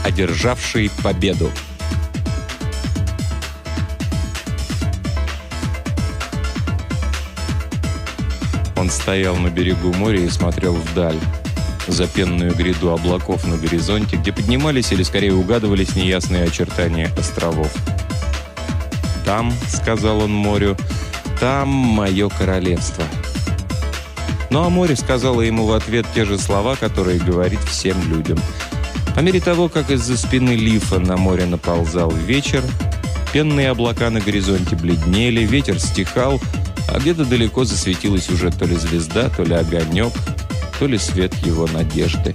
одержавший победу. Он стоял на берегу моря и смотрел вдаль, за пенную гряду облаков на горизонте, где поднимались или скорее угадывались неясные очертания островов. «Там, — сказал он морю, — там мое королевство». Ну а море сказало ему в ответ те же слова, которые говорит всем людям. По мере того, как из-за спины Лифа на море наползал вечер, пенные облака на горизонте бледнели, ветер стихал, а где-то далеко засветилась уже то ли звезда, то ли огонек, то ли свет его надежды.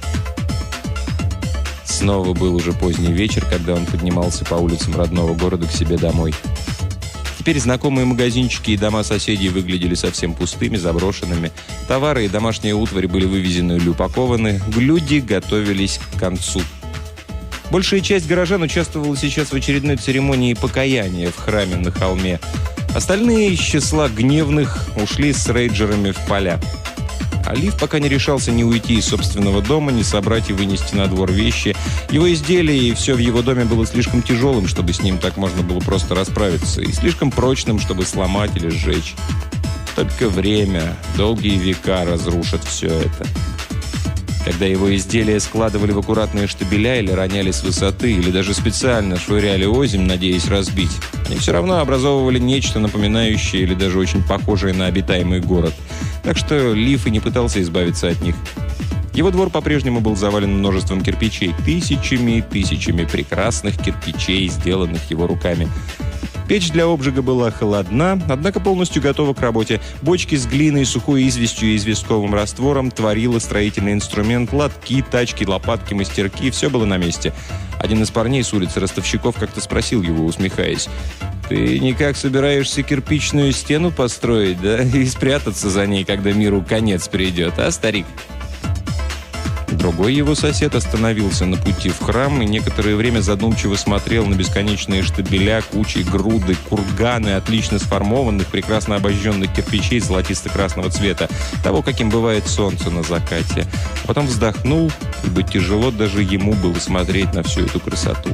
Снова был уже поздний вечер, когда он поднимался по улицам родного города к себе домой. Теперь знакомые магазинчики и дома соседей выглядели совсем пустыми, заброшенными. Товары и домашняя утварь были вывезены или упакованы. Люди готовились к концу. Большая часть горожан участвовала сейчас в очередной церемонии покаяния в храме на холме. Остальные из числа гневных ушли с рейджерами в поля. А Лив пока не решался ни уйти из собственного дома, ни собрать и вынести на двор вещи. Его изделия и все в его доме было слишком тяжелым, чтобы с ним так можно было просто расправиться, и слишком прочным, чтобы сломать или сжечь. Только время, долгие века разрушат все это. Когда его изделия складывали в аккуратные штабеля или роняли с высоты, или даже специально швыряли озимь, надеясь разбить, они все равно образовывали нечто напоминающее или даже очень похожее на обитаемый город. Так что Лиф и не пытался избавиться от них. Его двор по-прежнему был завален множеством кирпичей, тысячами и тысячами прекрасных кирпичей, сделанных его руками. Печь для обжига была холодна, однако полностью готова к работе. Бочки с глиной, сухой известью и известковым раствором, творила строительный инструмент, лотки, тачки, лопатки, мастерки – все было на месте. Один из парней с улицы ростовщиков как-то спросил его, усмехаясь: «Ты никак собираешься кирпичную стену построить, да? И спрятаться за ней, когда миру конец придет, а, старик?» Другой его сосед остановился на пути в храм и некоторое время задумчиво смотрел на бесконечные штабеля, кучи, груды, курганы отлично сформованных, прекрасно обожженных кирпичей золотисто-красного цвета, того, каким бывает солнце на закате. Потом вздохнул, ибо тяжело даже ему было смотреть на всю эту красоту.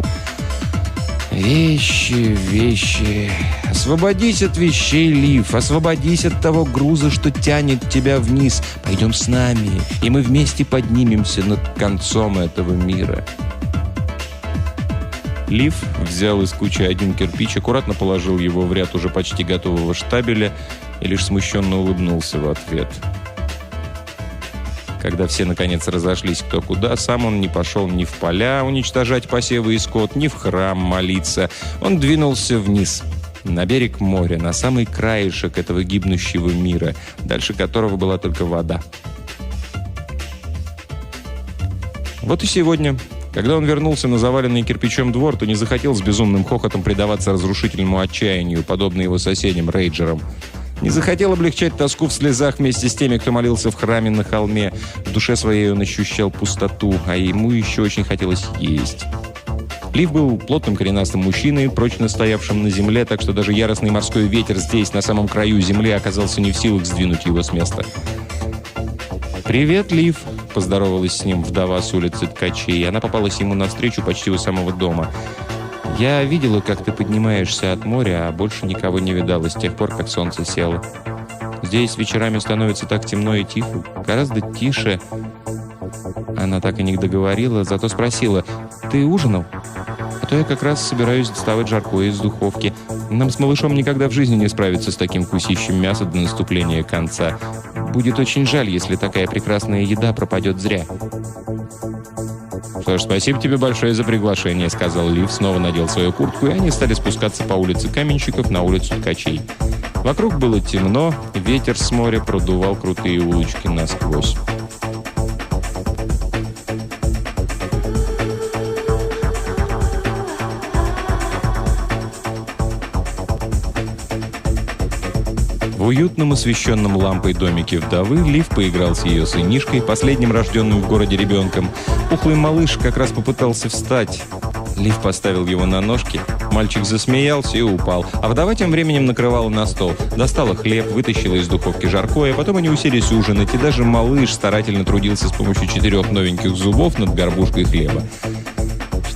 «Вещи, вещи. Освободись от вещей, Лив. Освободись от того груза, что тянет тебя вниз. Пойдем с нами, и мы вместе поднимемся над концом этого мира». Лив взял из кучи один кирпич, аккуратно положил его в ряд уже почти готового штабеля и лишь смущенно улыбнулся в ответ. Когда все, наконец, разошлись кто куда, сам он не пошел ни в поля уничтожать посевы и скот, ни в храм молиться. Он двинулся вниз, на берег моря, на самый краешек этого гибнущего мира, дальше которого была только вода. Вот и сегодня, когда он вернулся на заваленный кирпичом двор, то не захотел с безумным хохотом предаваться разрушительному отчаянию, подобно его соседям-рейджерам. Не захотел облегчать тоску в слезах вместе с теми, кто молился в храме на холме. В душе своей он ощущал пустоту, а ему еще очень хотелось есть. Лив был плотным коренастым мужчиной, прочно стоявшим на земле, так что даже яростный морской ветер здесь, на самом краю земли, оказался не в силах сдвинуть его с места. «Привет, Лив», — поздоровалась с ним вдова с улицы Ткачей. Она попалась ему навстречу почти у самого дома. «Я видела, как ты поднимаешься от моря, а больше никого не видала с тех пор, как солнце село. Здесь вечерами становится так темно и тихо, гораздо тише». Она так и не договорила, зато спросила: «Ты ужинал? А то я как раз собираюсь доставать жаркое из духовки. Нам с малышом никогда в жизни не справиться с таким вкусищем мяса до наступления конца. Будет очень жаль, если такая прекрасная еда пропадет зря». «Что ж, спасибо тебе большое за приглашение», — сказал Лив, снова надел свою куртку, и они стали спускаться по улице Каменщиков на улицу Ткачей. Вокруг было темно, ветер с моря продувал крутые улочки насквозь. В уютном освещенном лампой домике вдовы Лив поиграл с ее сынишкой, последним рожденным в городе ребенком. Пухлый малыш как раз попытался встать. Лив поставил его на ножки. Мальчик засмеялся и упал. А вдова тем временем накрывала на стол. Достала хлеб, вытащила из духовки жаркое. Потом они уселись ужинать, и даже малыш старательно трудился с помощью 4 новеньких зубов над горбушкой хлеба.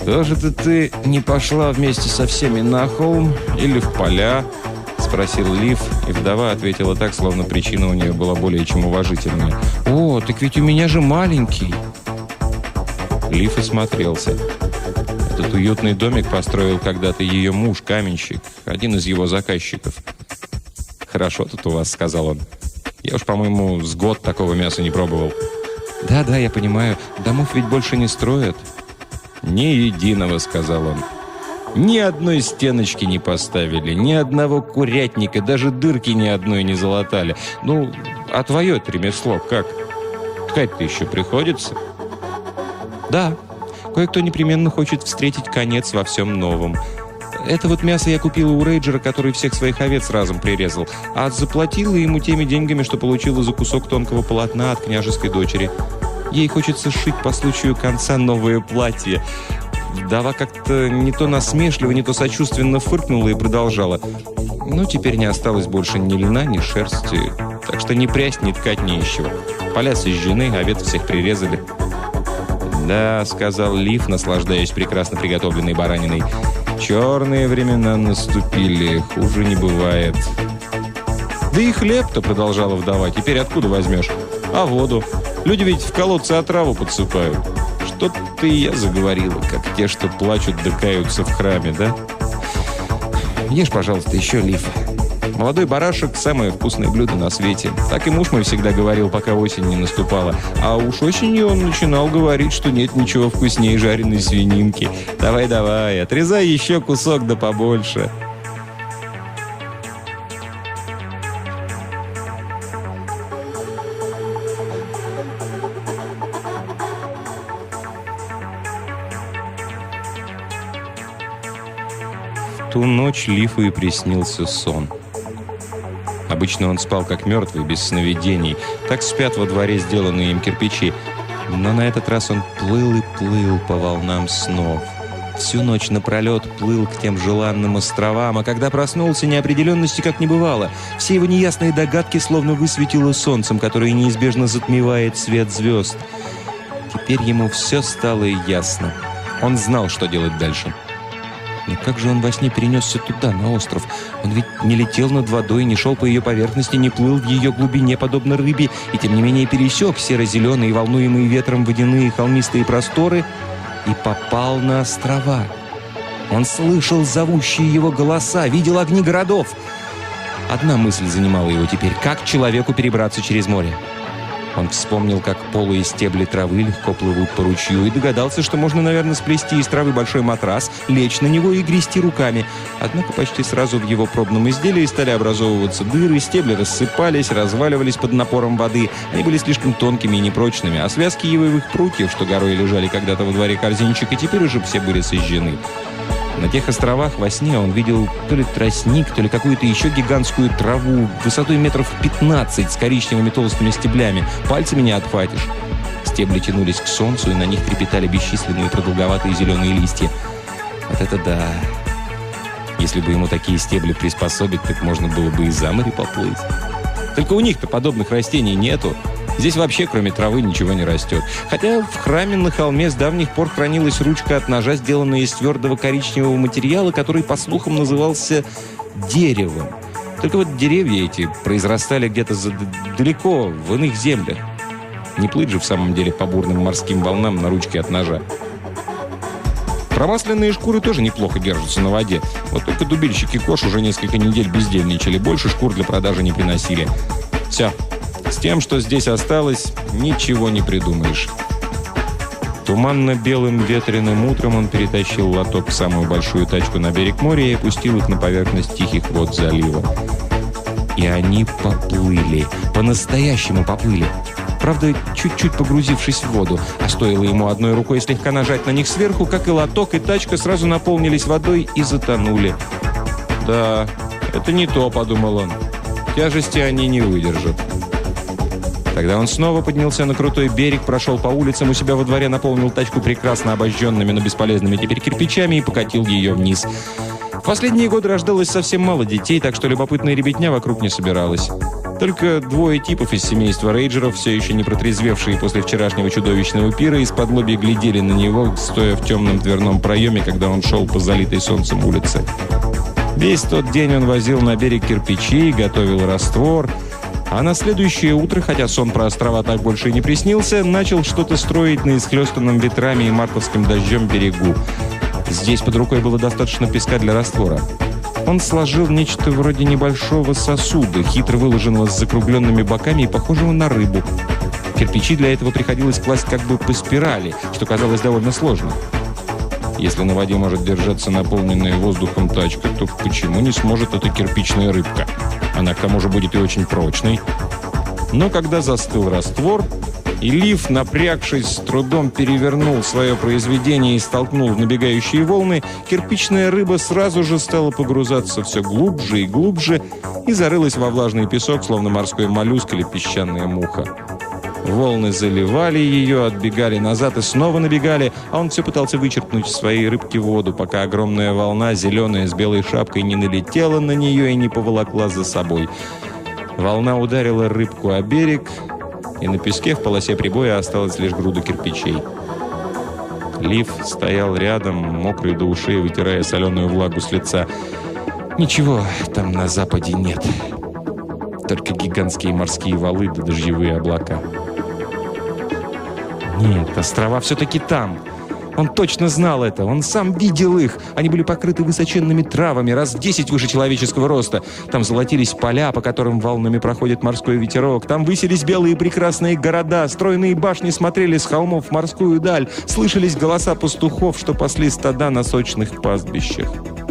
«Что же ты не пошла вместе со всеми на холм или в поля?» — спросил Лив, и вдова ответила так, словно причина у нее была более чем уважительная. «О, так ведь у меня же маленький!» Лив осмотрелся. Этот уютный домик построил когда-то ее муж, каменщик, один из его заказчиков. «Хорошо тут у вас», — сказал он. «Я уж, по-моему, с год такого мяса не пробовал». «Да, я понимаю. Домов ведь больше не строят». «Ни единого», — сказал он. «Ни одной стеночки не поставили, ни одного курятника, даже дырки ни одной не залатали. Ну, а твое-то ремесло как? Ткать-то еще приходится?» «Да, кое-кто непременно хочет встретить конец во всем новом. Это вот мясо я купила у рейджера, который всех своих овец разом прирезал, а заплатила ему теми деньгами, что получила за кусок тонкого полотна от княжеской дочери. Ей хочется сшить по случаю конца новое платье». Вдова как-то не то насмешливо, не то сочувственно фыркнула и продолжала. «Ну, теперь не осталось больше ни льна, ни шерсти, так что ни прясть, ни ткать не из чего. Поля сожжены, овец всех прирезали». «Да», — сказал Лив, наслаждаясь прекрасно приготовленной бараниной, «черные времена наступили, хуже не бывает». «Да и хлеб-то», — продолжала вдова, — «теперь откуда возьмешь? А воду? Люди ведь в колодцы отраву подсыпают. Что-то и я заговорила, как те, что плачут да каются в храме, да? Ешь, пожалуйста, еще, Лив. Молодой барашек – самое вкусное блюдо на свете. Так и муж мой всегда говорил, пока осень не наступала. А уж осенью он начинал говорить, что нет ничего вкуснее жареной свининки. Давай, отрезай еще кусок да побольше». Ту ночь Лифу и приснился сон. Обычно он спал как мертвый, без сновидений. Так спят во дворе сделанные им кирпичи. Но на этот раз он плыл и плыл по волнам снов. Всю ночь напролет плыл к тем желанным островам, а когда проснулся, неопределенности как не бывало. Все его неясные догадки словно высветило солнцем, которое неизбежно затмевает свет звезд. Теперь ему все стало ясно. Он знал, что делать дальше. Но как же он во сне перенесся туда, на остров? Он ведь не летел над водой, не шел по ее поверхности, не плыл в ее глубине, подобно рыбе, и тем не менее пересек серо-зеленые, волнуемые ветром водяные холмистые просторы и попал на острова. Он слышал зовущие его голоса, видел огни городов. Одна мысль занимала его теперь: как человеку перебраться через море? Он вспомнил, как полые стебли травы легко плывут по ручью, и догадался, что можно, наверное, сплести из травы большой матрас, лечь на него и грести руками. Однако почти сразу в его пробном изделии стали образовываться дыры, стебли рассыпались, разваливались под напором воды. Они были слишком тонкими и непрочными, а связки ивовых прутьев, что горой лежали когда-то во дворе корзинчик, и теперь уже все были сожжены. На тех островах во сне он видел то ли тростник, то ли какую-то еще гигантскую траву высотой метров 15 с коричневыми толстыми стеблями. Пальцами не отхватишь. Стебли тянулись к солнцу, и на них трепетали бесчисленные продолговатые зеленые листья. Вот это да! Если бы ему такие стебли приспособить, так можно было бы и за море поплыть. Только у них-то подобных растений нету. Здесь вообще, кроме травы, ничего не растет. Хотя в храме на холме с давних пор хранилась ручка от ножа, сделанная из твердого коричневого материала, который, по слухам, назывался деревом. Только вот деревья эти произрастали где-то далеко, в иных землях. Не плыть же в самом деле по бурным морским волнам на ручке от ножа. Промасленные шкуры тоже неплохо держатся на воде. Вот только дубильщики Кош уже несколько недель бездельничали, больше шкур для продажи не приносили. Все. С тем, что здесь осталось, ничего не придумаешь. Туманно-белым ветреным утром он перетащил лоток в самую большую тачку на берег моря и опустил их на поверхность тихих вод залива. И они поплыли. По-настоящему поплыли. Правда, чуть-чуть погрузившись в воду. А стоило ему одной рукой слегка нажать на них сверху, как и лоток, и тачка сразу наполнились водой и затонули. «Да, это не то», — подумал он. «Тяжести они не выдержат». Тогда он снова поднялся на крутой берег, прошел по улицам у себя во дворе, наполнил тачку прекрасно обожженными, но бесполезными теперь кирпичами и покатил ее вниз. В последние годы рождалось совсем мало детей, так что любопытная ребятня вокруг не собиралась. Только двое типов из семейства рейджеров, все еще не протрезвевшие после вчерашнего чудовищного пира, из-под-лобья глядели на него, стоя в темном дверном проеме, когда он шел по залитой солнцем улице. Весь тот день он возил на берег кирпичи, готовил раствор, а на следующее утро, хотя сон про острова так больше и не приснился, начал что-то строить на исхлестанном ветрами и мартовским дождем берегу. Здесь под рукой было достаточно песка для раствора. Он сложил нечто вроде небольшого сосуда, хитро выложенного с закругленными боками и похожего на рыбу. Кирпичи для этого приходилось класть как бы по спирали, что казалось довольно сложно. Если на воде может держаться наполненная воздухом тачка, то почему не сможет эта кирпичная рыбка? Она к тому же будет и очень прочной. Но когда застыл раствор, и Лив, напрягшись, с трудом перевернул свое произведение и столкнул в набегающие волны, кирпичная рыба сразу же стала погрузаться все глубже и глубже и зарылась во влажный песок, словно морской моллюск или песчаная муха. Волны заливали ее, отбегали назад и снова набегали, а он все пытался вычерпнуть из своей рыбки воду, пока огромная волна, зеленая с белой шапкой, не налетела на нее и не поволокла за собой. Волна ударила рыбку о берег, и на песке в полосе прибоя осталась лишь груда кирпичей. Лив стоял рядом, мокрый до ушей, вытирая соленую влагу с лица. Ничего там на западе нет. Только гигантские морские валы да дождевые облака. Нет, острова все-таки там. Он точно знал это. Он сам видел их. Они были покрыты высоченными травами, раз в 10 выше человеческого роста. Там золотились поля, по которым волнами проходит морской ветерок. Там высились белые прекрасные города. Стройные башни смотрели с холмов в морскую даль. Слышались голоса пастухов, что пасли стада на сочных пастбищах.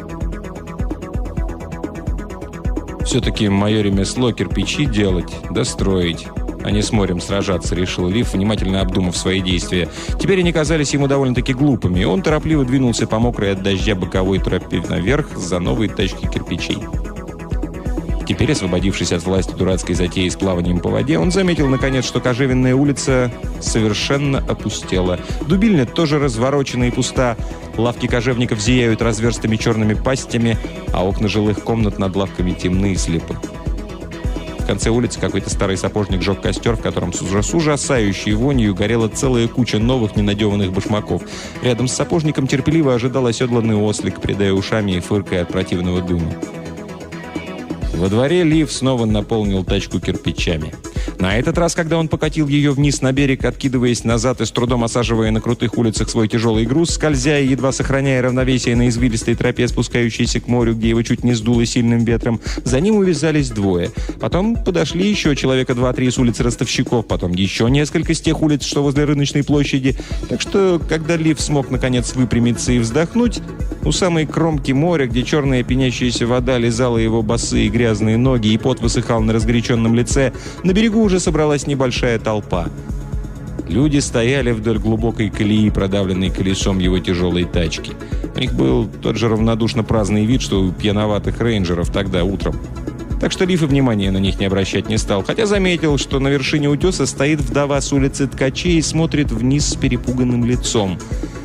Все-таки мое ремесло кирпичи делать, да строить, а не с морем сражаться, решил Лив, внимательно обдумав свои действия. Теперь они казались ему довольно-таки глупыми. Он торопливо двинулся по мокрой от дождя боковой тропе наверх за новой тачкой кирпичей. Теперь, освободившись от власти дурацкой затеи с плаванием по воде, он заметил, наконец, что Кожевенная улица совершенно опустела. Дубильня тоже разворочена и пуста. Лавки кожевников зияют разверстыми черными пастями, а окна жилых комнат над лавками темны и слепы. В конце улицы какой-то старый сапожник жег костер, в котором с ужасающей вонью горела целая куча новых ненадеванных башмаков. Рядом с сапожником терпеливо ожидал оседланный ослик, придая ушами и фыркая от противного дыма. Во дворе Лив снова наполнил тачку кирпичами. На этот раз, когда он покатил ее вниз на берег, откидываясь назад и с трудом осаживая на крутых улицах свой тяжелый груз, скользя и едва сохраняя равновесие на извилистой тропе, спускающейся к морю, где его чуть не сдуло сильным ветром, за ним увязались двое. Потом подошли еще человека 2-3 с улицы ростовщиков, потом еще несколько с тех улиц, что возле рыночной площади. Так что, когда Лив смог наконец выпрямиться и вздохнуть, у самой кромки моря, где черная пенящаяся вода лизала его босые грязные ноги и пот высыхал на разгоряченном лице, на берегу уже собралась небольшая толпа. Люди стояли вдоль глубокой колеи, продавленной колесом его тяжелой тачки. У них был тот же равнодушно праздный вид, что у пьяноватых рейнджеров тогда утром. Так что Лив и внимания на них не обращать не стал, хотя заметил, что на вершине утеса стоит вдова с улицы Ткачей и смотрит вниз с перепуганным лицом.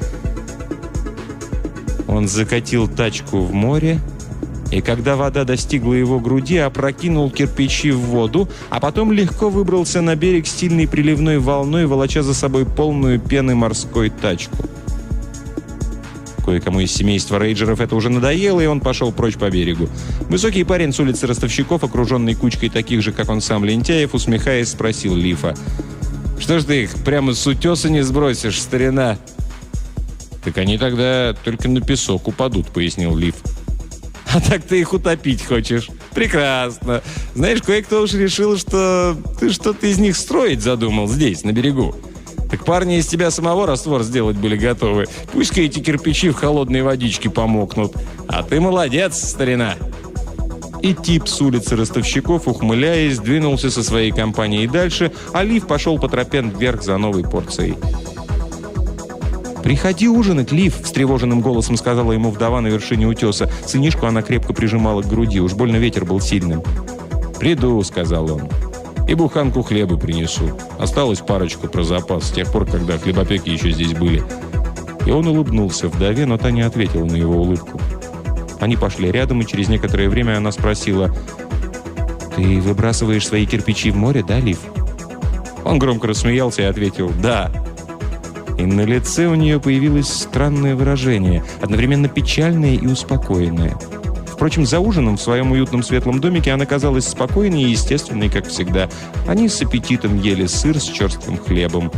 Он закатил тачку в море, и когда вода достигла его груди, опрокинул кирпичи в воду, а потом легко выбрался на берег с сильной приливной волной, волоча за собой полную пены морской тачку. Кое-кому из семейства рейджеров это уже надоело, и он пошел прочь по берегу. Высокий парень с улицы ростовщиков, окруженный кучкой таких же, как он сам, лентяев, усмехаясь, спросил Лифа: «Что ж ты их прямо с утеса не сбросишь, старина?» «Так они тогда только на песок упадут», — пояснил Лив. «А так ты их утопить хочешь? Прекрасно. Знаешь, кое-кто уж решил, что ты что-то из них строить задумал здесь, на берегу. Так парни из тебя самого раствор сделать были готовы. Пусть-ка эти кирпичи в холодной водичке помокнут. А ты молодец, старина». И тип с улицы ростовщиков, ухмыляясь, двинулся со своей компанией дальше, а Лив пошел по тропе вверх за новой порцией. «Приходи ужинать, Лив», — встревоженным голосом сказала ему вдова на вершине утеса. Сынишку она крепко прижимала к груди, уж больно ветер был сильным. «Приду», — сказал он, — «и буханку хлеба принесу. Осталось парочку про запас, с тех пор, когда хлебопеки еще здесь были». И он улыбнулся вдове, но та не ответила на его улыбку. Они пошли рядом, и через некоторое время она спросила: «Ты «Ты выбрасываешь свои кирпичи в море, да, Лив?» Он громко рассмеялся и ответил «Да». И на лице у нее появилось странное выражение, одновременно печальное и успокоенное. Впрочем, за ужином в своем уютном светлом домике она казалась спокойной и естественной, как всегда. Они с аппетитом ели сыр с черствым хлебом.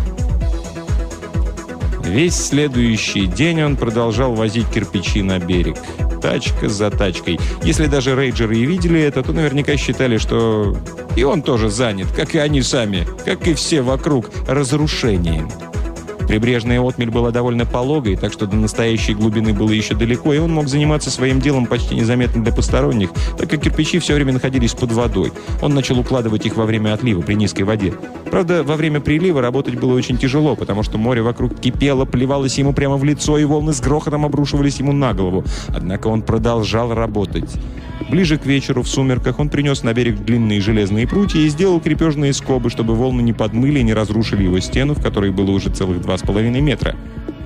Весь следующий день он продолжал возить кирпичи на берег. Тачка за тачкой. Если даже рейджеры и видели это, то наверняка считали, что и он тоже занят, как и они сами, как и все вокруг, разрушением. Прибрежная отмель была довольно пологой, так что до настоящей глубины было еще далеко, и он мог заниматься своим делом почти незаметно для посторонних, так как кирпичи все время находились под водой. Он начал укладывать их во время отлива при низкой воде. Правда, во время прилива работать было очень тяжело, потому что море вокруг кипело, плевалось ему прямо в лицо, и волны с грохотом обрушивались ему на голову. Однако он продолжал работать. Ближе к вечеру, в сумерках, он принес на берег длинные железные прутья и сделал крепежные скобы, чтобы волны не подмыли и не разрушили его стену, в которой было уже целых 2,5 метра.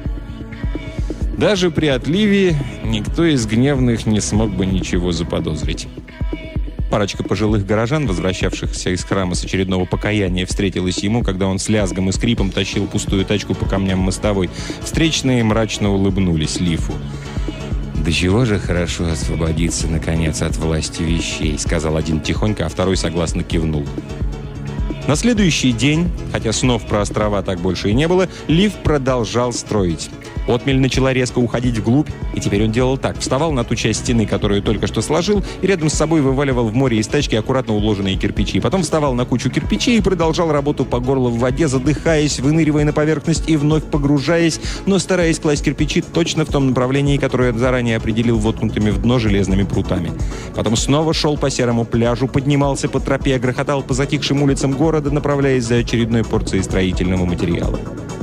Даже при отливе никто из гневных не смог бы ничего заподозрить. Парочка пожилых горожан, возвращавшихся из храма с очередного покаяния, встретилась ему, когда он с лязгом и скрипом тащил пустую тачку по камням мостовой. Встречные мрачно улыбнулись Лифу. «Да чего же хорошо освободиться, наконец, от власти вещей», — сказал один тихонько, а второй согласно кивнул. На следующий день, хотя снов про острова так больше и не было, Лив продолжал строить. Отмель начала резко уходить вглубь, и теперь он делал так. Вставал на ту часть стены, которую только что сложил, и рядом с собой вываливал в море из тачки аккуратно уложенные кирпичи. Потом вставал на кучу кирпичей и продолжал работу по горло в воде, задыхаясь, выныривая на поверхность и вновь погружаясь, но стараясь класть кирпичи точно в том направлении, которое он заранее определил воткнутыми в дно железными прутами. Потом снова шел по серому пляжу, поднимался по тропе, грохотал по затихшим улицам города, направляясь за очередной порцией строительного материала.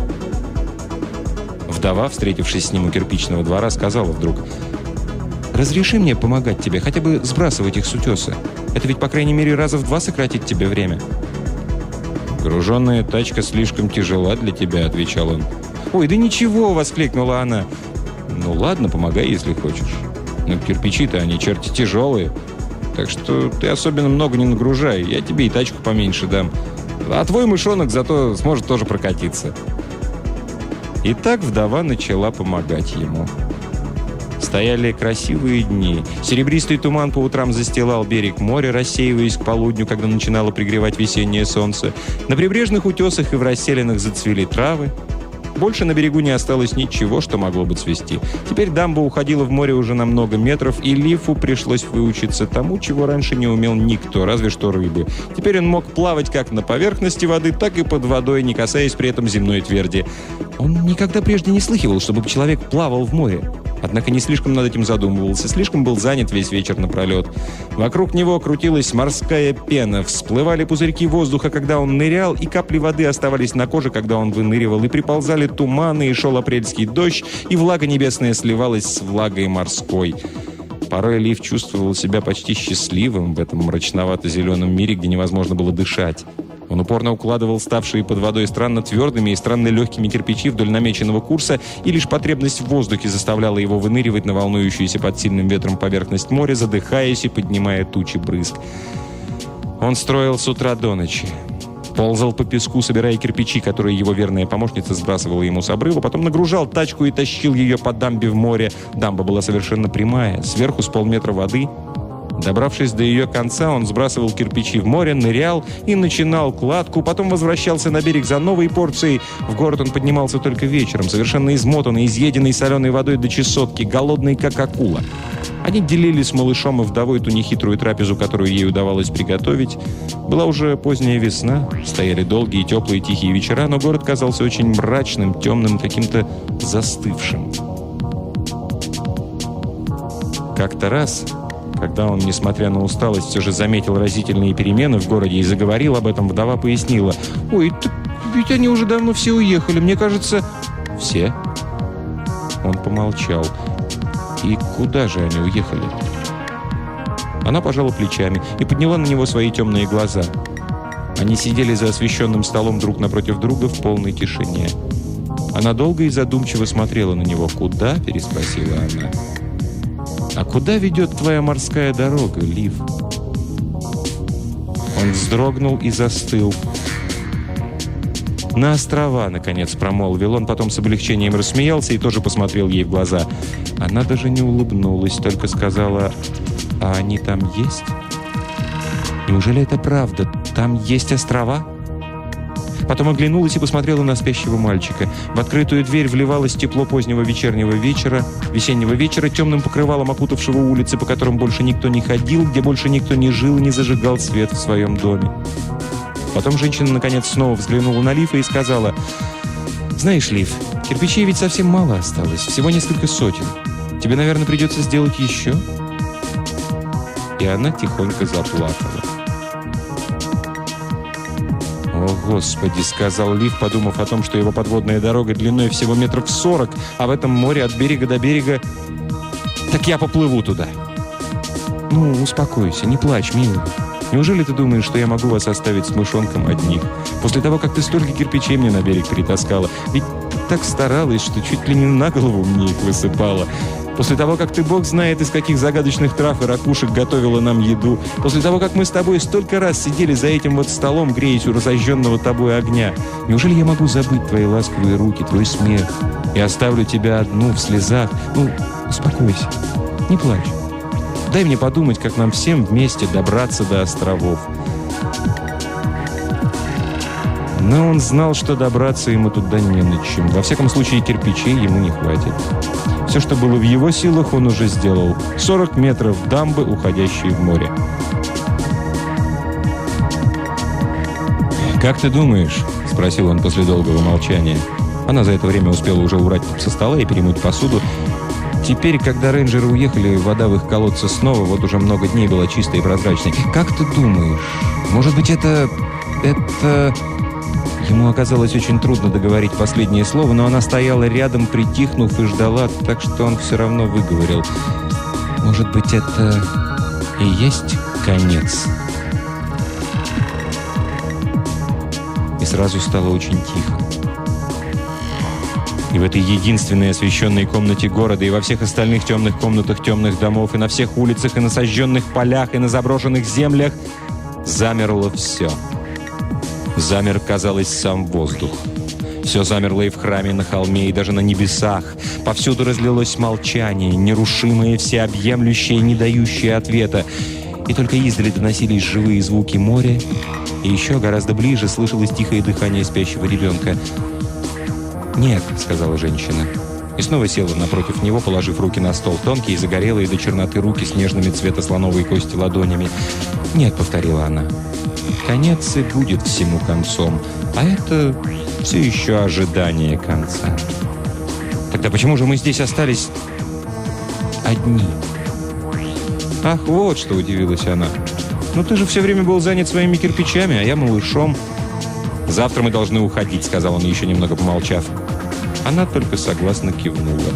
Вдова, встретившись с ним у кирпичного двора, сказала вдруг: «Разреши мне помогать тебе, хотя бы сбрасывать их с утеса. Это ведь, по крайней мере, раза в 2 сократит тебе время». «Груженная тачка слишком тяжела для тебя», — отвечал он. «Ой, да ничего», — воскликнула она. «Ну ладно, помогай, если хочешь. Но кирпичи-то они черти тяжелые. Так что ты особенно много не нагружай, я тебе и тачку поменьше дам. А твой мышонок зато сможет тоже прокатиться». И так вдова начала помогать ему. Стояли красивые дни. Серебристый туман по утрам застилал берег моря, рассеиваясь к полудню, когда начинало пригревать весеннее солнце. На прибрежных утесах и в расселинах зацвели травы. Больше на берегу не осталось ничего, что могло бы цвести. Теперь дамба уходила в море уже на много метров, и Лифу пришлось выучиться тому, чего раньше не умел никто, разве что рыбы. Теперь он мог плавать как на поверхности воды, так и под водой, не касаясь при этом земной тверди. Он никогда прежде не слыхивал, чтобы человек плавал в море. Однако не слишком над этим задумывался, слишком был занят весь вечер напролет. Вокруг него крутилась морская пена, всплывали пузырьки воздуха, когда он нырял, и капли воды оставались на коже, когда он выныривал, и приползали туманы, и шел апрельский дождь, и влага небесная сливалась с влагой морской. Порой Лив чувствовал себя почти счастливым в этом мрачновато-зеленом мире, где невозможно было дышать. Он упорно укладывал ставшие под водой странно твердыми и странно легкими кирпичи вдоль намеченного курса, и лишь потребность в воздухе заставляла его выныривать на волнующуюся под сильным ветром поверхность моря, задыхаясь и поднимая тучи брызг. Он строил с утра до ночи. Ползал по песку, собирая кирпичи, которые его верная помощница сбрасывала ему с обрыва, потом нагружал тачку и тащил ее по дамбе в море. Дамба была совершенно прямая, сверху с полметра воды. Добравшись до ее конца, он сбрасывал кирпичи в море, нырял и начинал кладку, потом возвращался на берег за новой порцией. В город он поднимался только вечером, совершенно измотанный, изъеденный соленой водой до чесотки, голодный, как акула. Они делили с малышом и вдовой ту нехитрую трапезу, которую ей удавалось приготовить. Была уже поздняя весна, стояли долгие, теплые, тихие вечера, но город казался очень мрачным, темным, каким-то застывшим. Как-то раз, когда он, несмотря на усталость, все же заметил разительные перемены в городе и заговорил об этом, вдова пояснила: «Ой, ведь они уже давно все уехали, мне кажется...» «Все?» Он помолчал. «И куда же они уехали?» Она пожала плечами и подняла на него свои темные глаза. Они сидели за освещенным столом друг напротив друга в полной тишине. Она долго и задумчиво смотрела на него. «Куда?» – переспросила она. «А куда ведет твоя морская дорога, Лив?» Он вздрогнул и застыл. «На острова», — наконец промолвил он, потом с облегчением рассмеялся и тоже посмотрел ей в глаза. Она даже не улыбнулась, только сказала: «А они там есть? Неужели это правда? Там есть острова?» Потом оглянулась и посмотрела на спящего мальчика. В открытую дверь вливалось тепло позднего весеннего вечера, темным покрывалом окутавшего улицы, по которым больше никто не ходил, где больше никто не жил, не зажигал свет в своем доме. Потом женщина, наконец, снова взглянула на Лифа и сказала: «Знаешь, Лиф, кирпичей ведь совсем мало осталось, всего несколько сотен. Тебе, наверное, придется сделать еще?» И она тихонько заплакала. «О, Господи!» — сказал Лиф, подумав о том, что его подводная дорога длиной всего 40 метров, а в этом море от берега до берега... «Так я поплыву туда!» «Ну, успокойся, не плачь, милый. Неужели ты думаешь, что я могу вас оставить с мышонком одних? После того, как ты столько кирпичей мне на берег притаскала. Ведь ты так старалась, что чуть ли не на голову мне их высыпала. После того, как ты, бог знает, из каких загадочных трав и ракушек готовила нам еду. После того, как мы с тобой столько раз сидели за этим вот столом, греясь у разожженного тобой огня. Неужели я могу забыть твои ласковые руки, твой смех? И оставлю тебя одну в слезах? Ну, успокойся, не плачь. Дай мне подумать, как нам всем вместе добраться до островов». Но он знал, что добраться ему туда не на чем. Во всяком случае, кирпичей ему не хватит. Все, что было в его силах, он уже сделал. 40 метров дамбы, уходящие в море. «Как ты думаешь?» — спросил он после долгого молчания. Она за это время успела уже убрать со стола и перемыть посуду. Теперь, когда рейнджеры уехали, вода в их колодце снова вот уже много дней была чистой и прозрачной. «Как ты думаешь? Может быть, это...» Ему оказалось очень трудно договорить последнее слово, но она стояла рядом, притихнув, и ждала, так что он все равно выговорил: «Может быть, это и есть конец?» И сразу стало очень тихо. И в этой единственной освещенной комнате города, и во всех остальных темных комнатах темных домов, и на всех улицах, и на сожженных полях, и на заброшенных землях замерло все. Замер, казалось, сам воздух. Все замерло и в храме, на холме, и даже на небесах. Повсюду разлилось молчание, нерушимое, всеобъемлющее, не дающее ответа. И только издали доносились живые звуки моря, и еще гораздо ближе слышалось тихое дыхание спящего ребенка. «Нет», — сказала женщина. И снова села напротив него, положив руки на стол, тонкие, загорелые до черноты руки с нежными цвета слоновой кости ладонями. «Нет», — повторила она. «Конец и будет всему концом, а это все еще ожидание конца. Тогда почему же мы здесь остались одни?» «Ах, вот что!» — удивилась она. «Ну ты же все время был занят своими кирпичами, а я малышом». «Завтра мы должны уходить», — сказал он, еще немного помолчав. Она только согласно кивнула.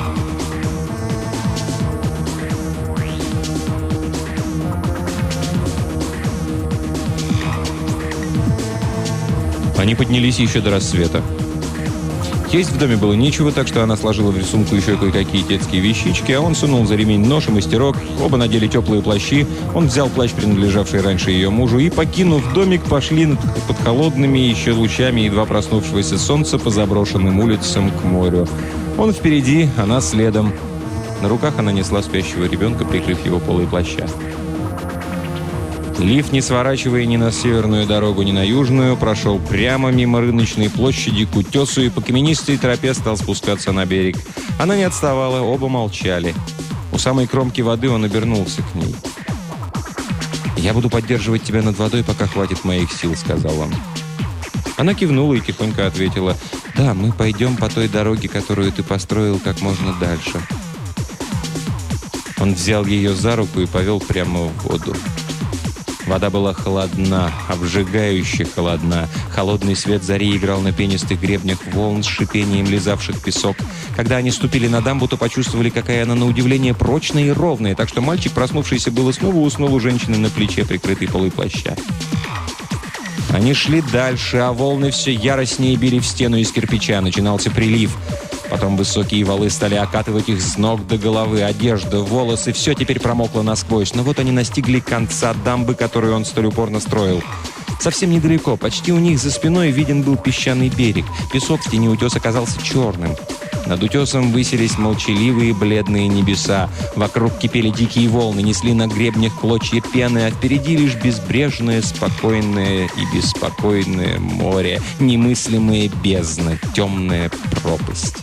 Они поднялись еще до рассвета. Есть в доме было нечего, так что она сложила в сумку еще кое-какие детские вещички, а он сунул за ремень нож и мастерок. Оба надели теплые плащи. Он взял плащ, принадлежавший раньше ее мужу, и, покинув домик, пошли под холодными еще лучами едва проснувшегося солнца по заброшенным улицам к морю. Он впереди, она следом. На руках она несла спящего ребенка, прикрыв его полой плаща. Лиф, не сворачивая ни на северную дорогу, ни на южную, прошел прямо мимо рыночной площади к утесу и по каменистой тропе стал спускаться на берег. Она не отставала, оба молчали. У самой кромки воды он обернулся к ней. «Я буду поддерживать тебя над водой, пока хватит моих сил», — сказал он. Она кивнула и тихонько ответила: «Да, мы пойдем по той дороге, которую ты построил, как можно дальше». Он взял ее за руку и повел прямо в воду. Вода была холодна, обжигающе холодна. Холодный свет зари играл на пенистых гребнях волн с шипением лизавших песок. Когда они ступили на дамбу, то почувствовали, какая она на удивление прочная и ровная, так что мальчик, проснувшийся было, снова уснул у женщины на плече, прикрытой полой плаща. Они шли дальше, а волны все яростнее били в стену из кирпича. Начинался прилив. Потом высокие валы стали окатывать их с ног до головы. Одежда, волосы — все теперь промокло насквозь. Но вот они настигли конца дамбы, которую он столь упорно строил. Совсем недалеко, почти у них за спиной, виден был песчаный берег. Песок в тени утеса казался черным. Над утесом высились молчаливые бледные небеса. Вокруг кипели дикие волны, несли на гребнях клочья пены, а впереди лишь безбрежное, спокойное и беспокойное море, немыслимая бездна, темная пропасть.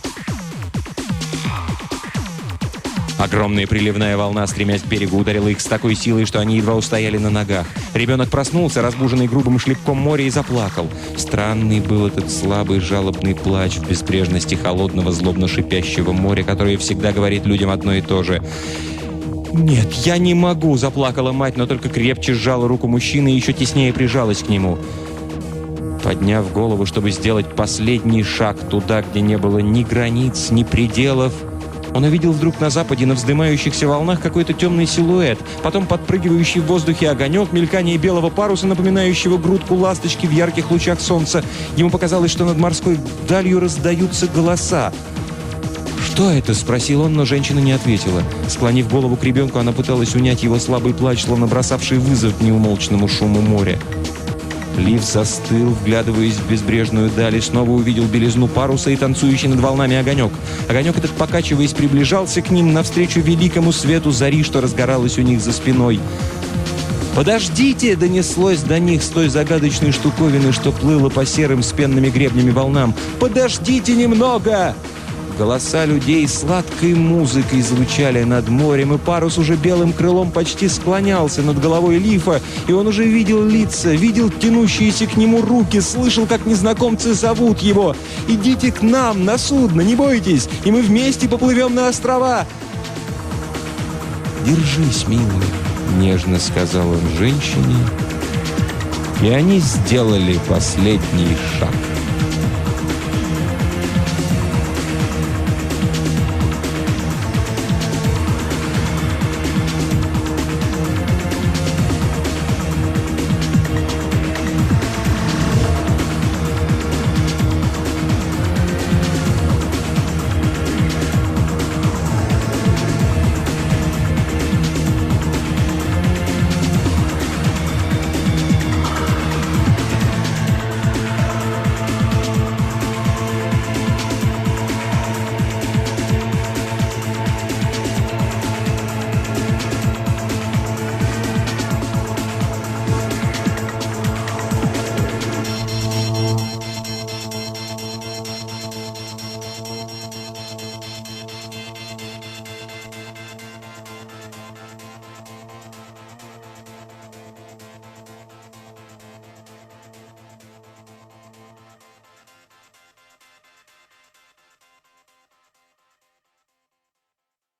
Огромная приливная волна, стремясь к берегу, ударила их с такой силой, что они едва устояли на ногах. Ребенок проснулся, разбуженный грубым шлепком моря, и заплакал. Странный был этот слабый жалобный плач в безбрежности холодного, злобно шипящего моря, которое всегда говорит людям одно и то же. «Нет, я не могу!» – заплакала мать, но только крепче сжала руку мужчины и еще теснее прижалась к нему. Подняв голову, чтобы сделать последний шаг туда, где не было ни границ, ни пределов, он увидел вдруг на западе, на вздымающихся волнах, какой-то темный силуэт, потом подпрыгивающий в воздухе огонек, мелькание белого паруса, напоминающего грудку ласточки в ярких лучах солнца. Ему показалось, что над морской далью раздаются голоса. «Что это?» – спросил он, но женщина не ответила. Склонив голову к ребенку, она пыталась унять его слабый плач, словно бросавший вызов к неумолчному шуму моря. Лив застыл, вглядываясь в безбрежную даль, и снова увидел белизну паруса и танцующий над волнами огонек. Огонек этот, покачиваясь, приближался к ним навстречу великому свету зари, что разгоралось у них за спиной. «Подождите!» — донеслось до них с той загадочной штуковины, что плыло по серым с пенными гребнями волнам. «Подождите немного!» Голоса людей сладкой музыкой звучали над морем, и парус уже белым крылом почти склонялся над головой Лифа, и он уже видел лица, видел тянущиеся к нему руки, слышал, как незнакомцы зовут его. «Идите к нам на судно, не бойтесь, и мы вместе поплывем на острова!» «Держись, милый», — нежно сказал он женщине, и они сделали последний шаг.